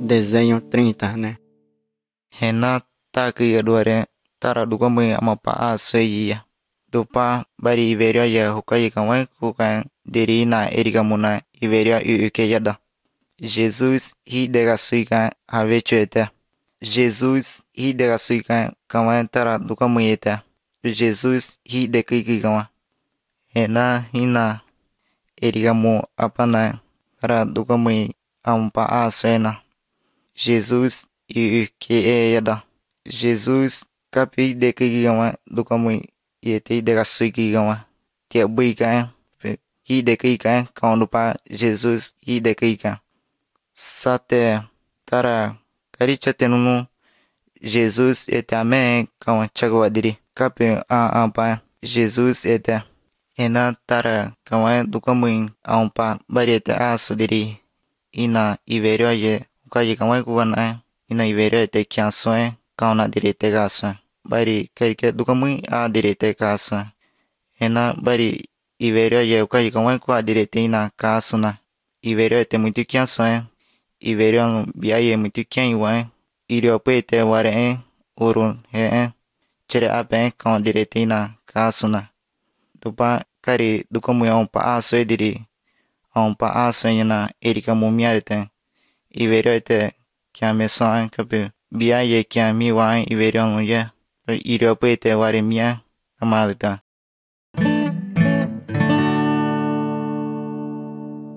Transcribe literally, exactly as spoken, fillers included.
Desenho trinta, né? Hena taki aduare tara duka mui ama pa a soya. Dupa bari iveria ya hukai kanwe kukan diri na erika muna iveria uke yada. Jesus hi dega suika have chuete. Jesus hi dega suika kanwe tara duka mui ete. Jesus hi de kiki kanwa. Hena hina erika mu apana tara duka mui ampa a soena. Jesus e que é yada. Jesus kapi de que gama do como yete de gasui que gama. Tia bui kan hi de que kan quando pa Jesus hi de que kan. Sate tara karicha tenunu Jesus ete amém kan chagwa diri. Kapi a ampa Jesus ete ena tara kan do como ampa bariete aso diri. Ina iverio ye ukaji kan kuana ina iverio te kiasoe kauna direte gaso bari karike dukamui a direte kaso ena bari iverio ye ukaji kan kwa direte ina kasuna iverio te muito kiasoe iverio no biaye muito kian iwa irio pete ware uru he chere ape kan direte ina kasuna dupa kari dukamui on pa aso diri on pa aso ina erika mumiarete iverio te kia me san kapu bia ye kia mi wa iverio no ye irio pete ware mia kamalita